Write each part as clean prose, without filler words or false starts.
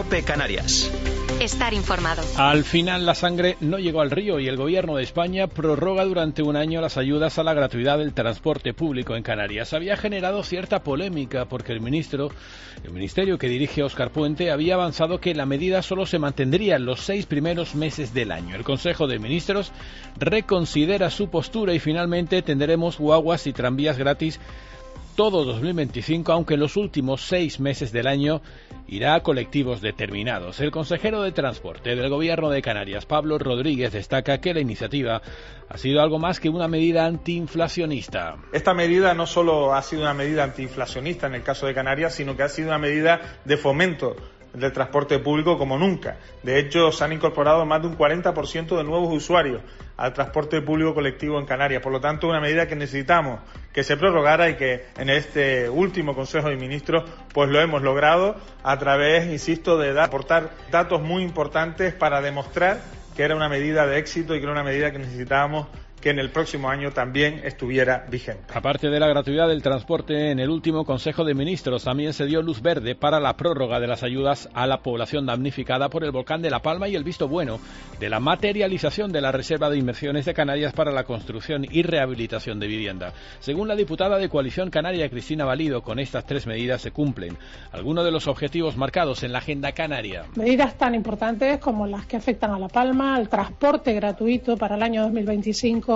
COPE Canarias. Estar informado. Al final la sangre no llegó al río y el Gobierno de España prorroga durante un año las ayudas a la gratuidad del transporte público en Canarias. Había generado cierta polémica porque el ministerio que dirige Óscar Puente había avanzado que la medida solo se mantendría en los 6 primeros meses del año. El Consejo de Ministros reconsidera su postura y finalmente tendremos guaguas y tranvías gratis todo 2025, aunque en los últimos 6 meses del año irá a colectivos determinados. El consejero de Transporte del Gobierno de Canarias, Pablo Rodríguez, destaca que la iniciativa ha sido algo más que una medida antiinflacionista. Esta medida no solo ha sido una medida antiinflacionista en el caso de Canarias, sino que ha sido una medida de fomento del transporte público como nunca. De hecho, se han incorporado más de un 40% de nuevos usuarios al transporte público colectivo en Canarias. Por lo tanto, una medida que necesitamos que se prorrogara y que en este último Consejo de Ministros pues lo hemos logrado a través, insisto, de aportar datos muy importantes para demostrar que era una medida de éxito y que era una medida que necesitábamos que en el próximo año también estuviera vigente. Aparte de la gratuidad del transporte, en el último Consejo de Ministros también se dio luz verde para la prórroga de las ayudas a la población damnificada por el volcán de La Palma y el visto bueno de la materialización de la Reserva de Inversiones de Canarias para la construcción y rehabilitación de vivienda. Según la diputada de Coalición Canaria, Cristina Valido, con estas 3 medidas se cumplen algunos de los objetivos marcados en la Agenda Canaria. Medidas tan importantes como las que afectan a La Palma, el transporte gratuito para el año 2025,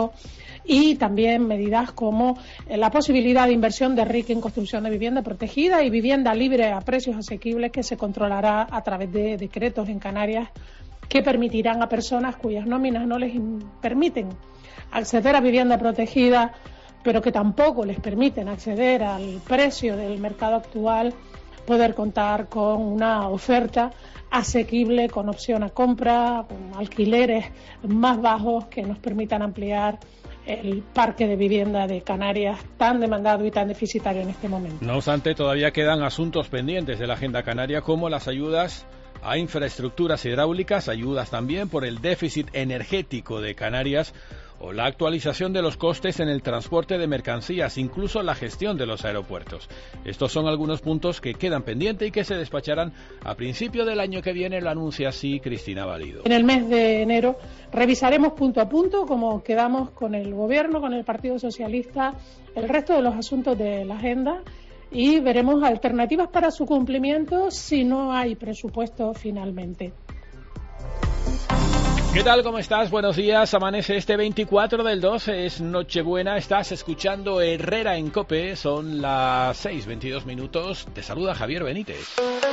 y también medidas como la posibilidad de inversión de RIC en construcción de vivienda protegida y vivienda libre a precios asequibles que se controlará a través de decretos en Canarias que permitirán a personas cuyas nóminas no les permiten acceder a vivienda protegida, pero que tampoco les permiten acceder al precio del mercado actual, poder contar con una oferta asequible, con opción a compra, con alquileres más bajos que nos permitan ampliar el parque de vivienda de Canarias tan demandado y tan deficitario en este momento. No obstante, todavía quedan asuntos pendientes de la Agenda Canaria, como las ayudas a infraestructuras hidráulicas, ayudas también por el déficit energético de Canarias o la actualización de los costes en el transporte de mercancías, incluso la gestión de los aeropuertos. Estos son algunos puntos que quedan pendientes y que se despacharán a principio del año que viene, lo anuncia así Cristina Valido. En el mes de enero revisaremos punto a punto, como quedamos con el Gobierno, con el Partido Socialista, el resto de los asuntos de la agenda y veremos alternativas para su cumplimiento si no hay presupuesto finalmente. ¿Qué tal? ¿Cómo estás? Buenos días. Amanece este 24 del 12, es Nochebuena. Estás escuchando Herrera en COPE. Son las 6:22 minutos. Te saluda Javier Benítez.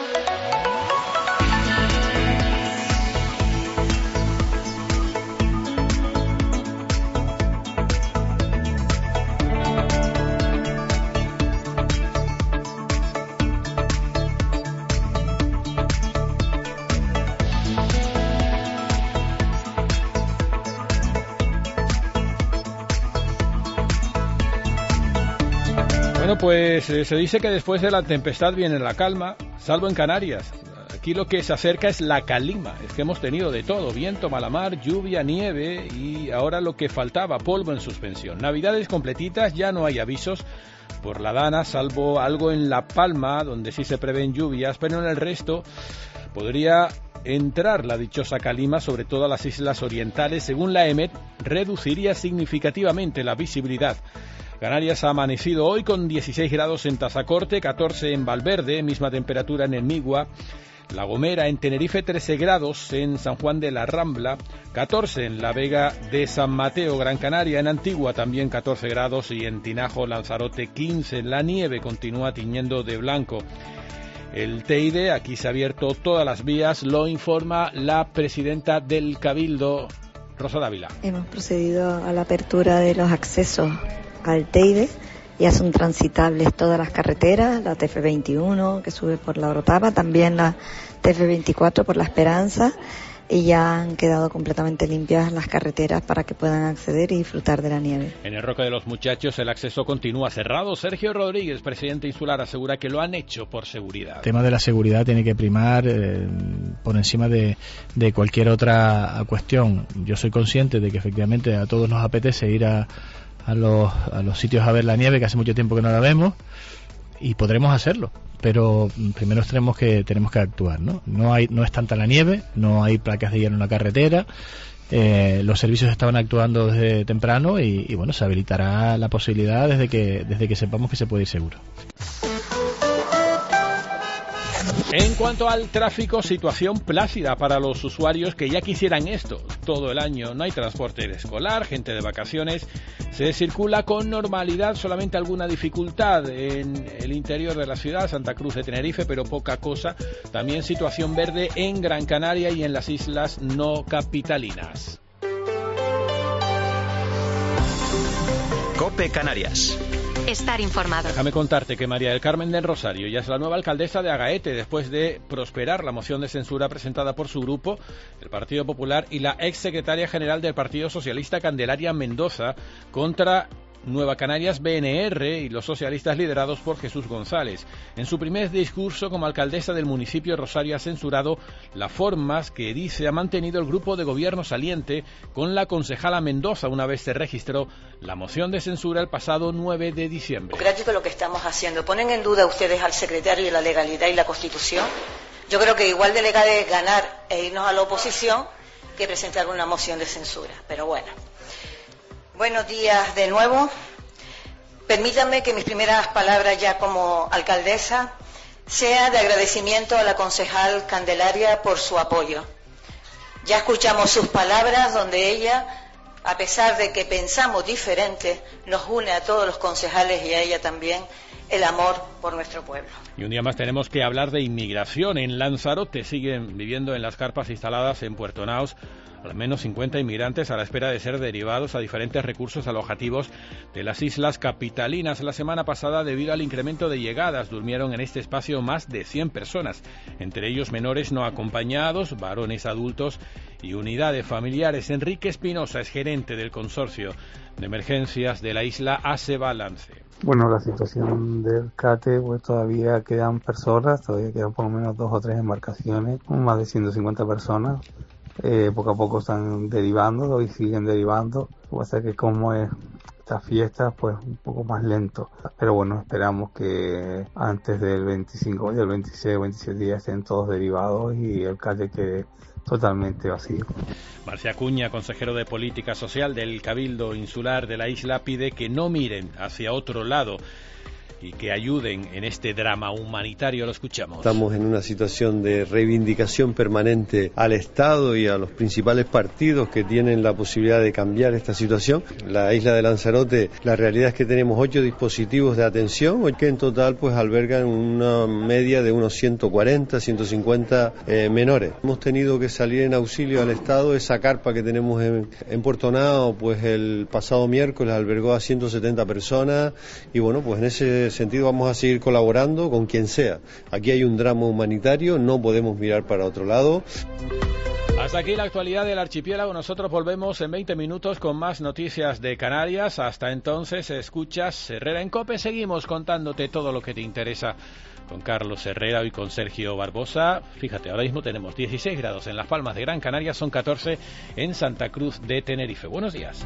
Bueno, pues se dice que después de la tempestad viene la calma, salvo en Canarias. Aquí lo que se acerca es la calima. Es que hemos tenido de todo: viento, mala mar, lluvia, nieve y ahora lo que faltaba, polvo en suspensión. Navidades completitas, ya no hay avisos por la Dana, salvo algo en La Palma, donde sí se prevén lluvias, pero en el resto podría entrar la dichosa calima, sobre todo a las islas orientales. Según la EMET, reduciría significativamente la visibilidad. Canarias ha amanecido hoy con 16 grados en Tazacorte, 14 en Valverde, misma temperatura en El Migua, La Gomera, en Tenerife 13 grados, en San Juan de la Rambla, 14 en la Vega de San Mateo, Gran Canaria, en Antigua también 14 grados y en Tinajo, Lanzarote 15. La nieve continúa tiñendo de blanco el Teide. Aquí se ha abierto todas las vías, lo informa la presidenta del Cabildo, Rosa Dávila. Hemos procedido a la apertura de los accesos al Teide. Ya son transitables todas las carreteras, la TF21 que sube por la Orotava, también la TF24 por la Esperanza, y ya han quedado completamente limpias las carreteras para que puedan acceder y disfrutar de la nieve. En el Roque de los Muchachos el acceso continúa cerrado. Sergio Rodríguez, presidente insular, asegura que lo han hecho por seguridad. El tema de la seguridad tiene que primar por encima de cualquier otra cuestión. Yo soy consciente de que efectivamente a todos nos apetece ir a los sitios a ver la nieve, que hace mucho tiempo que no la vemos, y podremos hacerlo, pero primero tenemos que actuar, ¿no? No es tanta la nieve, no hay placas de hielo en la carretera. Los servicios estaban actuando desde temprano y bueno, se habilitará la posibilidad desde que sepamos que se puede ir seguro. En cuanto al tráfico, situación plácida para los usuarios que ya quisieran esto todo el año. No hay transporte escolar, gente de vacaciones, se circula con normalidad, solamente alguna dificultad en el interior de la ciudad, Santa Cruz de Tenerife, pero poca cosa. También situación verde en Gran Canaria y en las islas no capitalinas. COPE Canarias. Estar informado. Déjame contarte que María del Carmen del Rosario ya es la nueva alcaldesa de Agaete después de prosperar la moción de censura presentada por su grupo, el Partido Popular, y la exsecretaria general del Partido Socialista, Candelaria Mendoza, contra Nueva Canarias BNR y los socialistas liderados por Jesús González. En su primer discurso como alcaldesa del municipio, Rosario ha censurado las formas que dice ha mantenido el grupo de gobierno saliente con la concejala Mendoza una vez se registró la moción de censura el pasado 9 de diciembre. Democrático lo que estamos haciendo. ¿Ponen en duda ustedes al secretario de la legalidad y la Constitución? Yo creo que igual de legal es ganar e irnos a la oposición que presentar una moción de censura. Pero bueno. Buenos días de nuevo. Permítanme que mis primeras palabras ya como alcaldesa sea de agradecimiento a la concejal Candelaria por su apoyo. Ya escuchamos sus palabras donde ella, a pesar de que pensamos diferente, nos une a todos los concejales y a ella también el amor por nuestro pueblo. Y un día más tenemos que hablar de inmigración. En Lanzarote siguen viviendo en las carpas instaladas en Puerto Naos al menos 50 inmigrantes a la espera de ser derivados a diferentes recursos alojativos de las islas capitalinas. La semana pasada, debido al incremento de llegadas, durmieron en este espacio más de 100 personas, entre ellos menores no acompañados, varones adultos y unidades familiares. Enrique Espinosa es gerente del consorcio de emergencias de la isla ASE Balance. Bueno, la situación del CATE, pues todavía quedan personas, todavía quedan por lo menos 2 o 3 embarcaciones, con más de 150 personas. Poco a poco están derivando y siguen derivando. Va a ser que como es estas fiestas, pues un poco más lento. Pero bueno, esperamos que antes del 25 y el 26 o 27 días estén todos derivados y el CATE quede totalmente vacío. Marcia Acuña, consejero de Política Social del Cabildo Insular de la isla, pide que no miren hacia otro lado y que ayuden en este drama humanitario. Lo escuchamos. Estamos en una situación de reivindicación permanente al Estado y a los principales partidos que tienen la posibilidad de cambiar esta situación. La isla de Lanzarote, la realidad es que tenemos 8 dispositivos de atención, que en total pues albergan una media de unos 140, 150 menores. Hemos tenido que salir en auxilio al Estado. Esa carpa que tenemos en Puerto Nao, pues el pasado miércoles albergó a 170 personas y bueno, pues en ese sentido vamos a seguir colaborando con quien sea. Aquí hay un drama humanitario, no podemos mirar para otro lado. Hasta aquí la actualidad del archipiélago. Nosotros volvemos en 20 minutos con más noticias de Canarias. Hasta entonces, escuchas Herrera en COPE. Seguimos contándote todo lo que te interesa con Carlos Herrera y con Sergio Barbosa. Fíjate, ahora mismo tenemos 16 grados en Las Palmas de Gran Canaria, son 14 en Santa Cruz de Tenerife. Buenos días.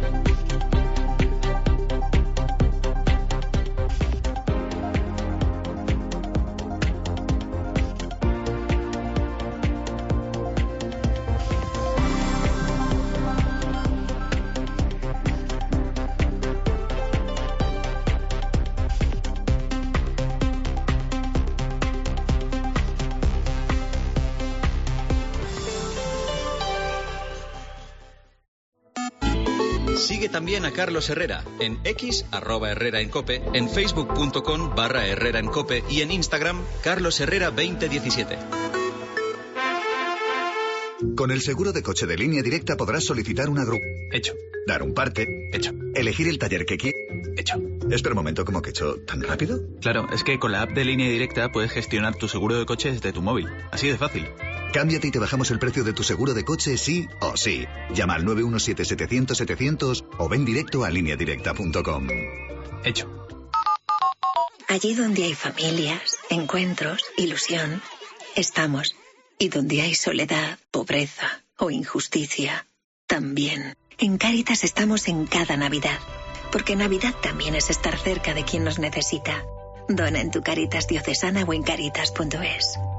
Sigue también a Carlos Herrera en X, @Herrera en COPE, en facebook.com/Herrera en COPE y en Instagram, Carlos Herrera 2017. Con el seguro de coche de Línea Directa podrás solicitar una grúa. Hecho. Dar un parte. Hecho. Elegir el taller que quieres. Hecho. Espera un momento, ¿cómo que hecho? ¿Tan rápido? Claro, es que con la app de Línea Directa puedes gestionar tu seguro de coche desde tu móvil. Así de fácil. Cámbiate y te bajamos el precio de tu seguro de coche sí o sí. Llama al 917-700-700 o ven directo a lineadirecta.com. Hecho. Allí donde hay familias, encuentros, ilusión, estamos. Y donde hay soledad, pobreza o injusticia, también. En Cáritas estamos en cada Navidad, porque Navidad también es estar cerca de quien nos necesita. Dona en tu Cáritas diocesana o en caritas.es.